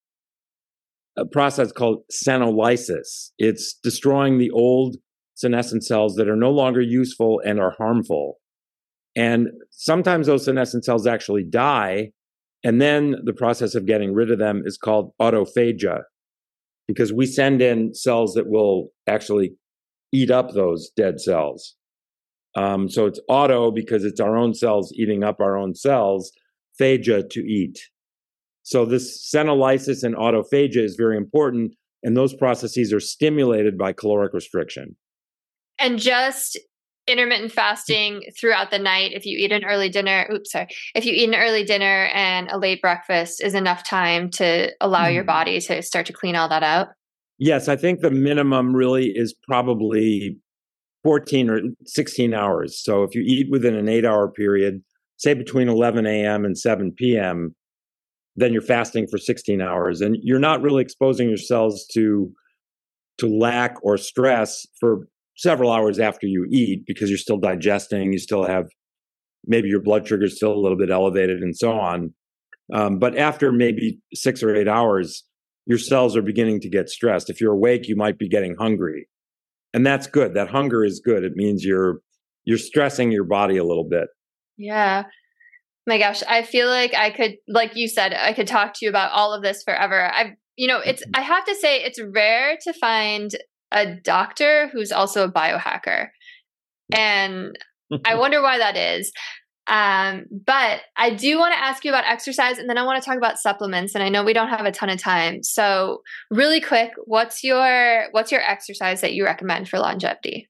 process called senolysis. It's destroying the old senescent cells that are no longer useful and are harmful. And sometimes those senescent cells actually die, and then the process of getting rid of them is called autophagia, because we send in cells that will actually eat up those dead cells. So it's auto because it's our own cells eating up our own cells, phagia to eat. So this senolysis and autophagia is very important, and those processes are stimulated by caloric restriction. And just intermittent fasting throughout the night, if you eat an early dinner, if you eat an early dinner and a late breakfast, is enough time to allow your body to start to clean all that out? Yes, I think the minimum really is probably 14 or 16 hours. So if you eat within an 8-hour period, say between 11 a.m. and 7 p.m., then you're fasting for 16 hours. And you're not really exposing your cells to lack or stress for several hours after you eat, because you're still digesting, you still have, maybe your blood sugar is still a little bit elevated and so on. But after maybe 6 or 8 hours, your cells are beginning to get stressed. If you're awake, you might be getting hungry. And that's good. That hunger is good. It means you're stressing your body a little bit. Yeah. My gosh, I feel like I could, like you said, I could talk to you about all of this forever. I have to say it's rare to find a doctor who's also a biohacker. And I wonder why that is. But I do want to ask you about exercise, and then I want to talk about supplements. And I know we don't have a ton of time. So really quick, what's your exercise that you recommend for longevity?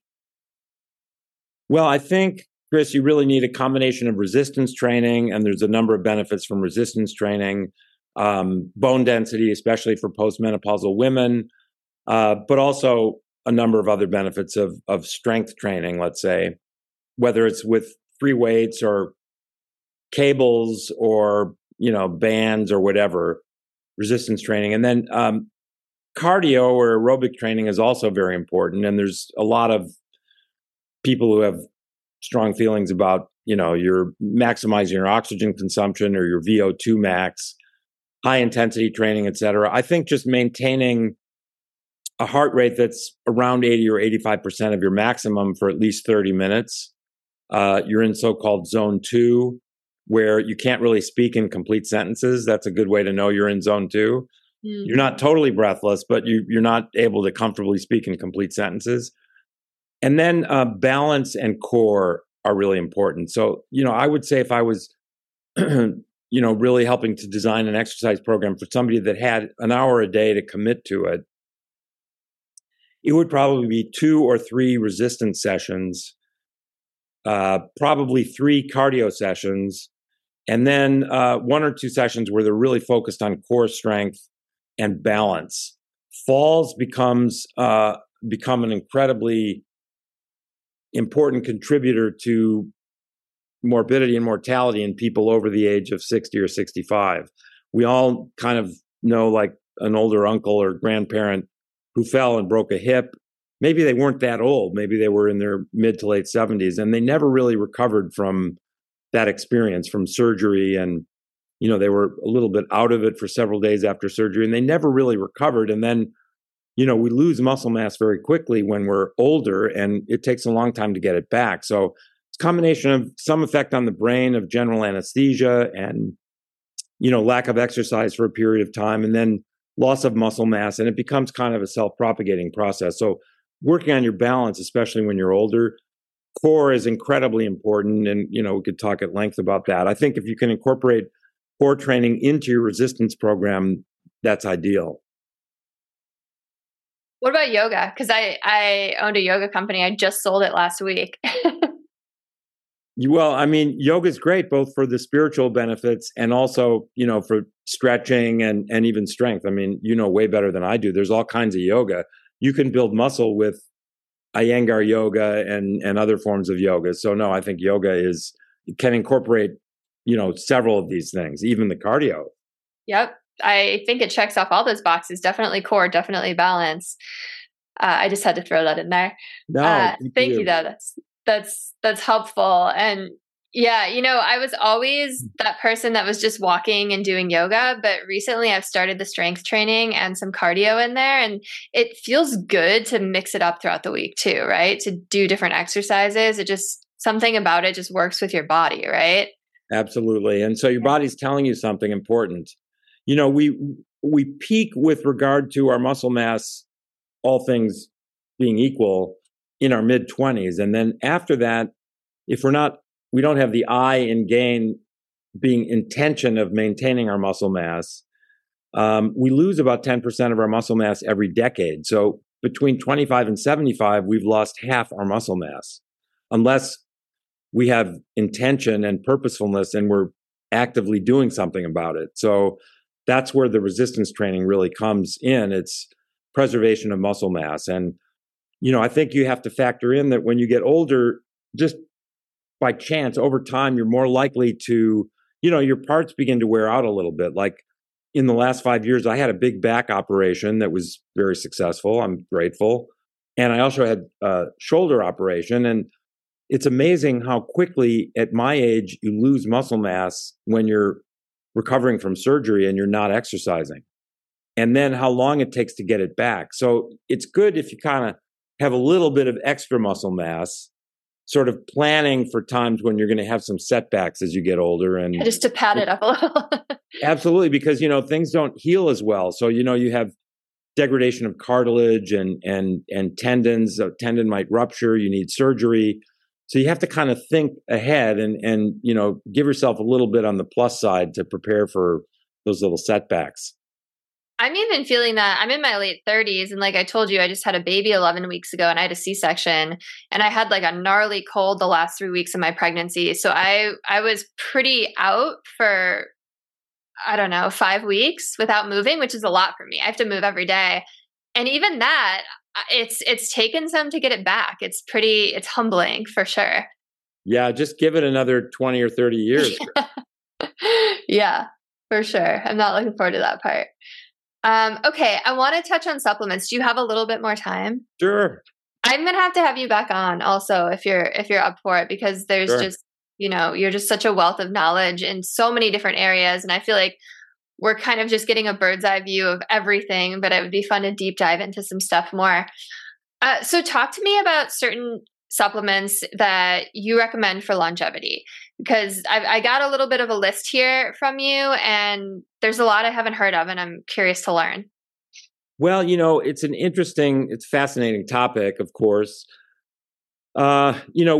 Well, I think, Chris, you really need a combination of resistance training, and there's a number of benefits from resistance training, bone density, especially for postmenopausal women, but also a number of other benefits of strength training, let's say, whether it's with free weights or cables or, bands or whatever, resistance training. And then cardio or aerobic training is also very important. And there's a lot of people who have strong feelings about, you're maximizing your oxygen consumption or your VO2 max, high intensity training, et cetera. I think just maintaining a heart rate that's around 80 or 85% of your maximum for at least 30 minutes. You're in so-called zone 2, where you can't really speak in complete sentences. That's a good way to know you're in zone 2. You're not totally breathless, but you're not able to comfortably speak in complete sentences. And then balance and core are really important. So, I would say if I was, really helping to design an exercise program for somebody that had an hour a day to commit to it, it would probably be 2 or 3 resistance sessions, probably 3 cardio sessions, and then 1 or 2 sessions where they're really focused on core strength and balance. Falls become an incredibly important contributor to morbidity and mortality in people over the age of 60 or 65. We all kind of know, like, an older uncle or grandparent who fell and broke a hip. Maybe they weren't that old. Maybe they were in their mid to late 70s, and they never really recovered from that experience, from surgery. And, they were a little bit out of it for several days after surgery, and they never really recovered. And then, we lose muscle mass very quickly when we're older, and it takes a long time to get it back. So it's a combination of some effect on the brain of general anesthesia and, lack of exercise for a period of time, and then loss of muscle mass, and it becomes kind of a self-propagating process. So working on your balance, especially when you're older, core is incredibly important. And, we could talk at length about that. I think if you can incorporate core training into your resistance program, that's ideal. What about yoga? Because I owned a yoga company. I just sold it last week. Well, yoga is great, both for the spiritual benefits and also, for stretching and even strength. Way better than I do. There's all kinds of yoga. You can build muscle with Iyengar yoga and other forms of yoga. So no, I think yoga can incorporate, several of these things, even the cardio. Yep. I think it checks off all those boxes. Definitely core, definitely balance. I just had to throw that in there. No, thank you though. That's helpful. And yeah, I was always that person that was just walking and doing yoga, but recently I've started the strength training and some cardio in there, and it feels good to mix it up throughout the week too, right? To do different exercises. Something about it just works with your body, right? Absolutely. And so your body's telling you something important. We peak with regard to our muscle mass, all things being equal, in our mid-20s. And then after that, if we don't have the eye in gain being intention of maintaining our muscle mass, we lose about 10% of our muscle mass every decade. So between 25 and 75, we've lost half our muscle mass, unless we have intention and purposefulness and we're actively doing something about it. So that's where the resistance training really comes in. It's preservation of muscle mass. And, I think you have to factor in that when you get older, just by chance, over time, you're more likely to, your parts begin to wear out a little bit. Like in the last 5 years, I had a big back operation that was very successful. I'm grateful. And I also had a shoulder operation. And it's amazing how quickly at my age you lose muscle mass when you're recovering from surgery and you're not exercising. And then how long it takes to get it back. So it's good if you kind of have a little bit of extra muscle mass, sort of planning for times when you're going to have some setbacks as you get older. And just to pad it up a little. Absolutely, because, things don't heal as well. So, you have degradation of cartilage and tendons. A tendon might rupture. You need surgery. So you have to kind of think ahead and give yourself a little bit on the plus side to prepare for those little setbacks. I'm even feeling that. I'm in my late 30s. And like I told you, I just had a baby 11 weeks ago and I had a C-section. And I had like a gnarly cold the last 3 weeks of my pregnancy. So I was pretty out for, 5 weeks without moving, which is a lot for me. I have to move every day. And even that, it's taken some to get it back. It's humbling for sure. Yeah, just give it another 20 or 30 years. Yeah, for sure. I'm not looking forward to that part. Okay, I want to touch on supplements. Do you have a little bit more time? Sure. I'm gonna have to have you back on also if you're up for it, because there's just you're just such a wealth of knowledge in so many different areas, and I feel like we're kind of just getting a bird's eye view of everything. But it would be fun to deep dive into some stuff more. So talk to me about certain supplements that you recommend for longevity, because I got a little bit of a list here from you, and there's a lot I haven't heard of, and I'm curious to learn. Well, it's it's a fascinating topic, of course. As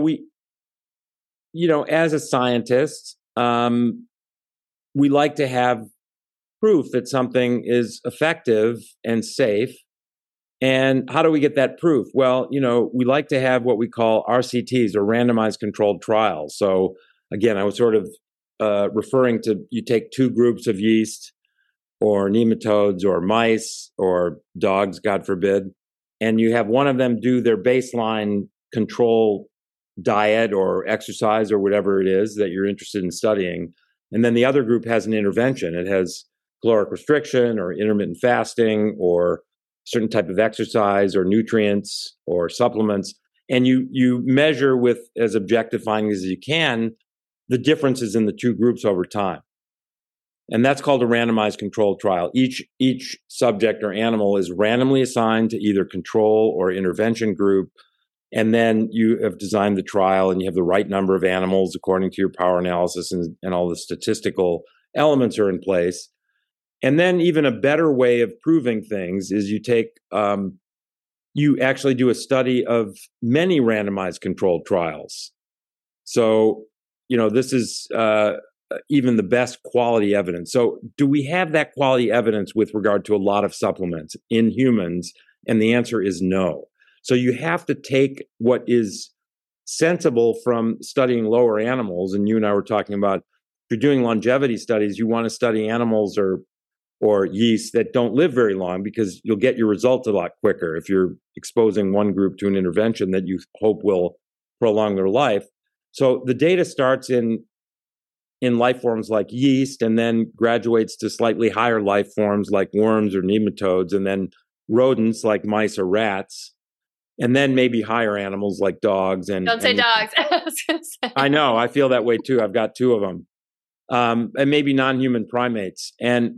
a scientist, we like to have proof that something is effective and safe. And how do we get that proof? Well, we like to have what we call RCTs, or randomized controlled trials. So again, I was sort of referring to, you take two groups of yeast or nematodes or mice or dogs, God forbid, and you have one of them do their baseline control diet or exercise or whatever it is that you're interested in studying. And then the other group has an intervention. It has caloric restriction or intermittent fasting or certain type of exercise or nutrients or supplements. And you measure with as objective findings as you can the differences in the two groups over time. And that's called a randomized controlled trial. Each subject or animal is randomly assigned to either control or intervention group. And then you have designed the trial and you have the right number of animals according to your power analysis, and all the statistical elements are in place. And then even a better way of proving things is you take you actually do a study of many randomized controlled trials. So, this is even the best quality evidence. So do we have that quality evidence with regard to a lot of supplements in humans? And the answer is no. So you have to take what is sensible from studying lower animals. And you and I were talking about, if you're doing longevity studies, you want to study animals or yeast that don't live very long, because you'll get your results a lot quicker if you're exposing one group to an intervention that you hope will prolong their life. So the data starts in life forms like yeast, and then graduates to slightly higher life forms like worms or nematodes, and then rodents like mice or rats, and then maybe higher animals like dogs. And don't say dogs. I was gonna say. I know, I feel that way too. I've got two of them, and maybe non-human primates, and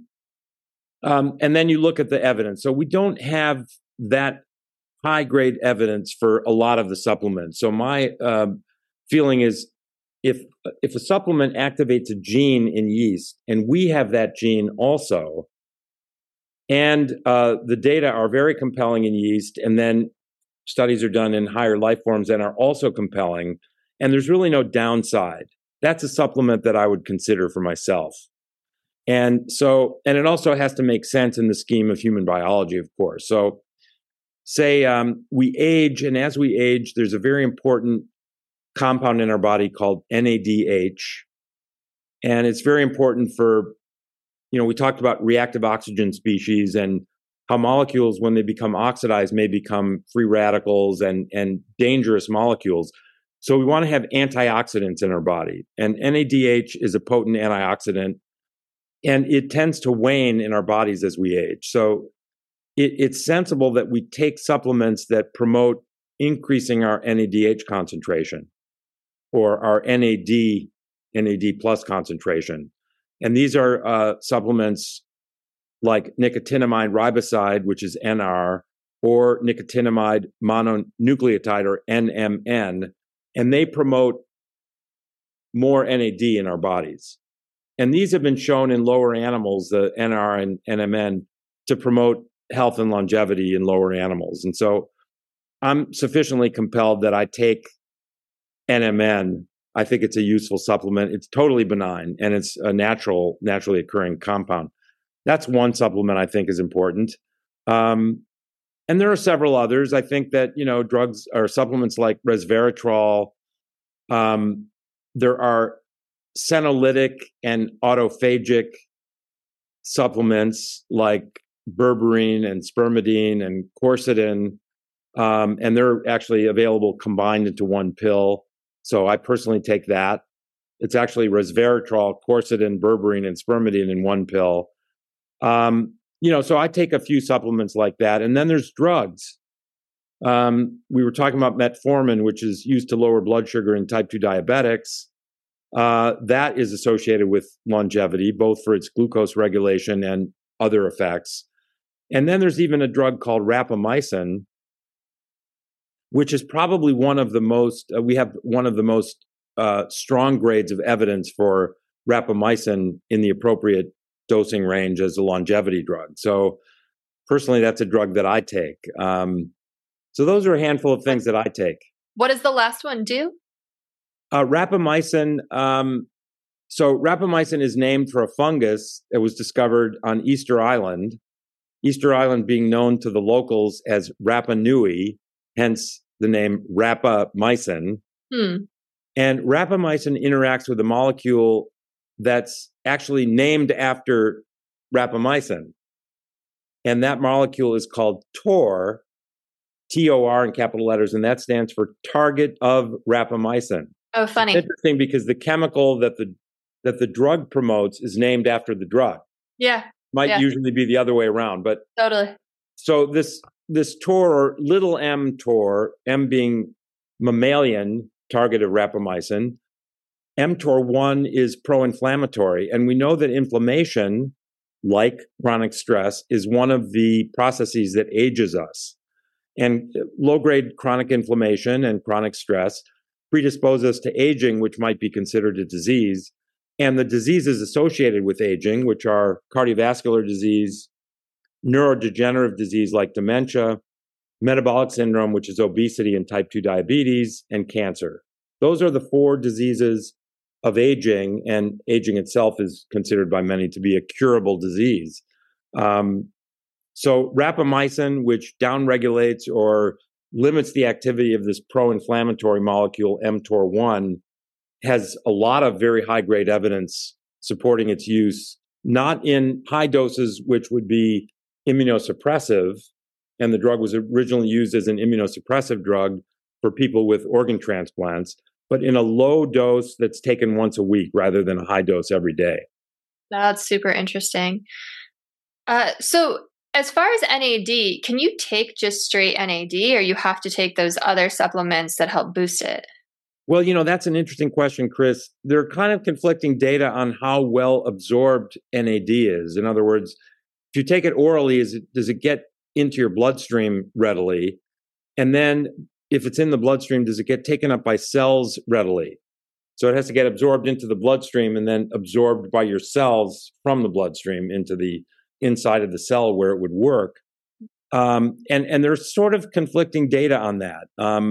then you look at the evidence. So we don't have that high grade evidence for a lot of the supplements. So my feeling is, if a supplement activates a gene in yeast, and we have that gene also, and the data are very compelling in yeast, and then studies are done in higher life forms and are also compelling, and there's really no downside, that's a supplement that I would consider for myself. And it also has to make sense in the scheme of human biology, of course. So say we age, and as we age, there's a very important compound in our body called NADH. And it's very important for, we talked about reactive oxygen species and how molecules, when they become oxidized, may become free radicals and dangerous molecules. So we want to have antioxidants in our body. And NADH is a potent antioxidant, and it tends to wane in our bodies as we age. So it's sensible that we take supplements that promote increasing our NADH concentration, or our NAD plus concentration. And these are supplements like nicotinamide riboside, which is NR, or nicotinamide mononucleotide, or NMN, and they promote more NAD in our bodies. And these have been shown in lower animals, the NR and NMN, to promote health and longevity in lower animals. And so I'm sufficiently compelled that I take NMN. I think it's a useful supplement. It's totally benign, and it's a naturally occurring compound. That's one supplement I think is important. And there are several others. I think that, drugs or supplements like resveratrol, there are senolytic and autophagic supplements like berberine and spermidine and quercetin, and they're actually available combined into one pill. So I personally take that. It's actually resveratrol, quercetin, berberine, and spermidine in one pill. So I take a few supplements like that. And then there's drugs. We were talking about metformin, which is used to lower blood sugar in type 2 diabetics. That is associated with longevity, both for its glucose regulation and other effects. And then there's even a drug called rapamycin, which is probably one of the most strong grades of evidence for rapamycin in the appropriate dosing range as a longevity drug. So personally, that's a drug that I take. So those are a handful of things that I take. What does the last one do? Rapamycin. So rapamycin is named for a fungus that was discovered on Easter Island. Easter Island being known to the locals as Rapa Nui, hence the name rapamycin. And rapamycin interacts with a molecule that's actually named after rapamycin. And that molecule is called TOR, T-O-R in capital letters, and that stands for target of rapamycin. Oh, funny. It's interesting because the chemical that the drug promotes is named after the drug. Yeah. Might usually be the other way around, but totally. So this TOR, or little m TOR, m being mammalian target of rapamycin, mTOR1 is pro-inflammatory, and we know that inflammation, like chronic stress, is one of the processes that ages us. And low-grade chronic inflammation and chronic stress predispose us to aging, which might be considered a disease. And the diseases associated with aging, which are cardiovascular disease, neurodegenerative disease like dementia, metabolic syndrome, which is obesity and type 2 diabetes, and cancer. Those are the 4 diseases of aging, and aging itself is considered by many to be a curable disease. So rapamycin, which downregulates or limits the activity of this pro-inflammatory molecule mTOR1, has a lot of very high-grade evidence supporting its use, not in high doses, which would be immunosuppressive, and the drug was originally used as an immunosuppressive drug for people with organ transplants, but in a low dose that's taken once a week rather than a high dose every day. That's super interesting. So as far as NAD, can you take just straight NAD, or you have to take those other supplements that help boost it? Well, that's an interesting question, Chris. There are kind of conflicting data on how well absorbed NAD is. In other words, if you take it orally, does it get into your bloodstream readily? And then if it's in the bloodstream, does it get taken up by cells readily? So it has to get absorbed into the bloodstream and then absorbed by your cells from the bloodstream into the inside of the cell where it would work. And there's sort of conflicting data on that.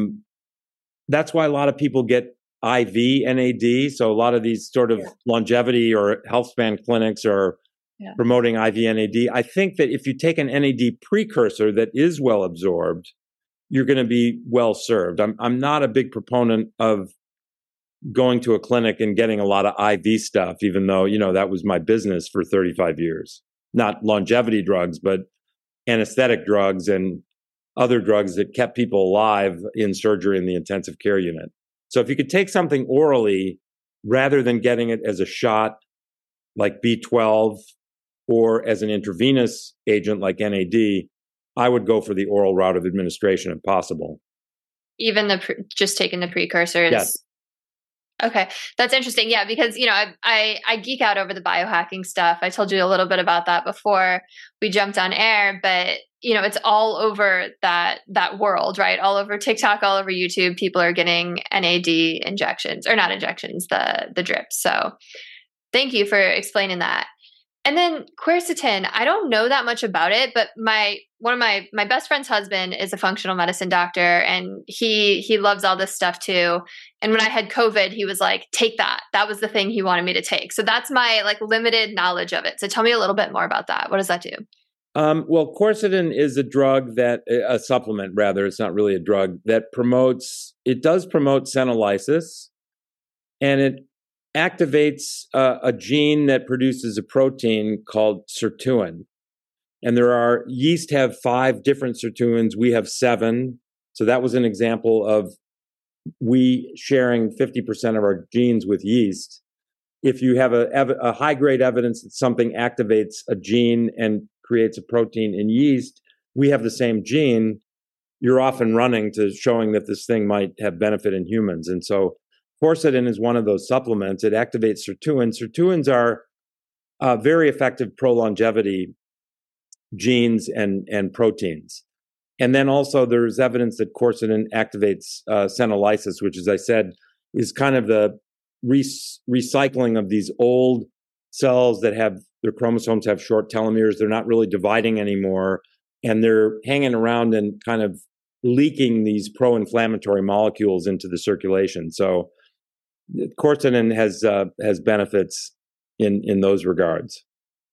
That's why a lot of people get IV NAD. So a lot of these sort of longevity or health span clinics are promoting IV NAD. I think that if you take an NAD precursor that is well absorbed, you're going to be well served. I'm not a big proponent of going to a clinic and getting a lot of IV stuff, even though, that was my business for 35 years. Not longevity drugs, but anesthetic drugs and other drugs that kept people alive in surgery in the intensive care unit. So if you could take something orally rather than getting it as a shot like B12 or as an intravenous agent like NAD, I would go for the oral route of administration if possible. Even just taking the precursors? Yes. Okay. That's interesting. Yeah. Because, I geek out over the biohacking stuff. I told you a little bit about that before we jumped on air, but it's all over that world, right? All over TikTok, all over YouTube, people are getting NAD injections, or not injections, the drips. So thank you for explaining that. And then quercetin, I don't know that much about it, but one of my best friend's husband is a functional medicine doctor, and he loves all this stuff too. And when I had COVID, he was like, take that. That was the thing he wanted me to take. So that's my limited knowledge of it. So tell me a little bit more about that. What does that do? Well, quercetin is a supplement rather. It's not really a drug that does promote senolysis, and it activates a gene that produces a protein called sirtuin. And yeast have 5 different sirtuins. We have 7. So that was an example of we sharing 50% of our genes with yeast. If you have a high-grade evidence that something activates a gene and creates a protein in yeast, we have the same gene, you're off and running to showing that this thing might have benefit in humans. And so quercetin is one of those supplements. It activates sirtuin. Sirtuins are very effective pro-longevity genes and proteins. And then also there's evidence that quercetin activates senolysis, which, as I said, is kind of the recycling of these old cells that have their chromosomes have short telomeres. They're not really dividing anymore, and they're hanging around and kind of leaking these pro-inflammatory molecules into the circulation. So quercetin has benefits in those regards.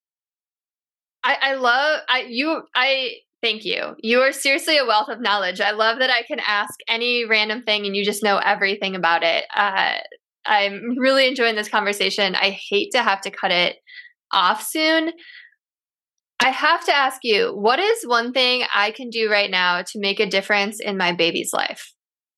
Thank you. You are seriously a wealth of knowledge. I love that I can ask any random thing and you just know everything about it. I'm really enjoying this conversation. I hate to have to cut it off soon. I have to ask you, what is one thing I can do right now to make a difference in my baby's life?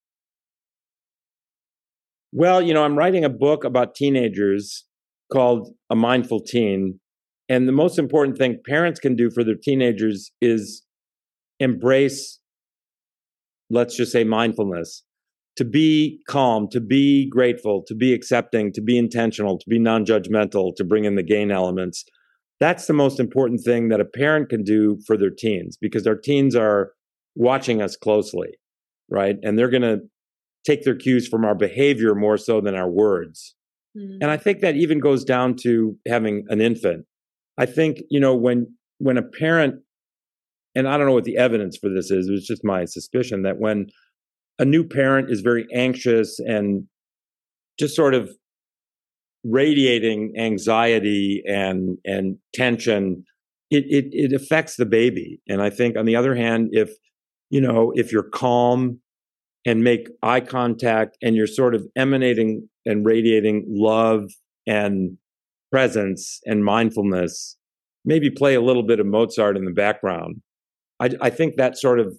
Well, I'm writing a book about teenagers called A Mindful Teen. And the most important thing parents can do for their teenagers is embrace, let's just say, mindfulness, to be calm, to be grateful, to be accepting, to be intentional, to be non-judgmental, to bring in the gain elements. That's the most important thing that a parent can do for their teens, because our teens are watching us closely, right? And they're going to take their cues from our behavior more so than our words. And I think that even goes down to having an infant. I think, when a parent and I don't know what the evidence for this is, it was just my suspicion that when a new parent is very anxious and just sort of radiating anxiety and tension, it affects the baby. And I think on the other hand, if you're calm and make eye contact and you're sort of emanating and radiating love and presence and mindfulness, maybe play a little bit of Mozart in the background, I think that sort of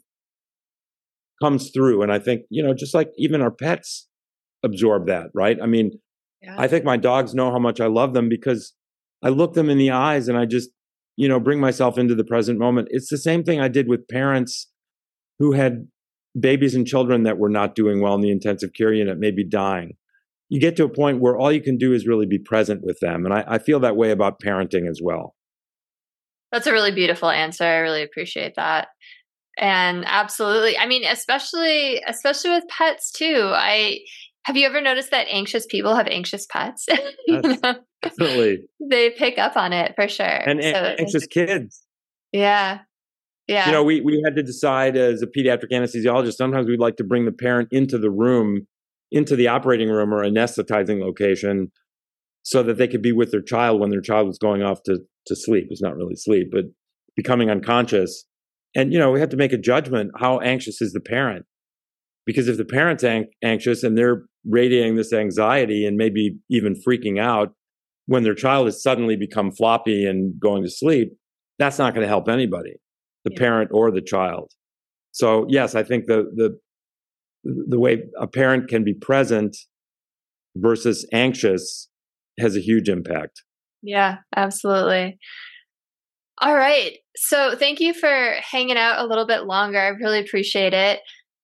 comes through. And I think, just like even our pets absorb that, right? I mean, yeah. I think my dogs know how much I love them because I look them in the eyes and I just, bring myself into the present moment. It's the same thing I did with parents who had babies and children that were not doing well in the intensive care unit, maybe dying. You get to a point where all you can do is really be present with them. And I feel that way about parenting as well. That's a really beautiful answer. I really appreciate that. And absolutely. I mean, especially with pets too. Have you ever noticed that anxious people have anxious pets? Yes, definitely. They pick up on it for sure. And anxious kids. Yeah. Yeah. We had to decide as a pediatric anesthesiologist, sometimes we'd like to bring the parent into the room, into the operating room or anesthetizing location so that they could be with their child when their child was going off to sleep. It's not really sleep, but becoming unconscious. And, we have to make a judgment. How anxious is the parent? Because if the parent's anxious and they're radiating this anxiety and maybe even freaking out when their child has suddenly become floppy and going to sleep, that's not going to help anybody, the parent or the child. So yes, I think the way a parent can be present versus anxious has a huge impact. Yeah, absolutely. All right. So thank you for hanging out a little bit longer. I really appreciate it.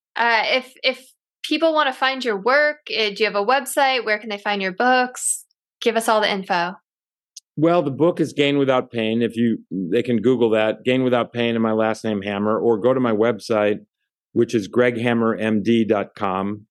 If people want to find your work, do you have a website? Where can they find your books? Give us all the info. Well, the book is Gain Without Pain. They can Google that, Gain Without Pain and my last name Hammer, or go to my website, which is greghammermd.com,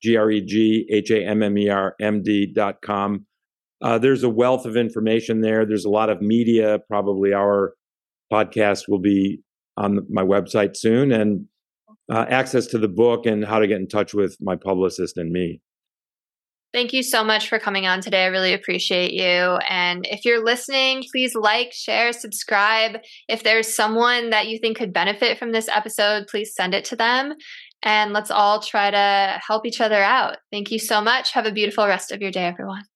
GregHammerMD.com. There's a wealth of information there. There's a lot of media. Probably our podcast will be on my website soon, and access to the book and how to get in touch with my publicist and me. Thank you so much for coming on today. I really appreciate you. And if you're listening, please like, share, subscribe. If there's someone that you think could benefit from this episode, please send it to them. And let's all try to help each other out. Thank you so much. Have a beautiful rest of your day, everyone.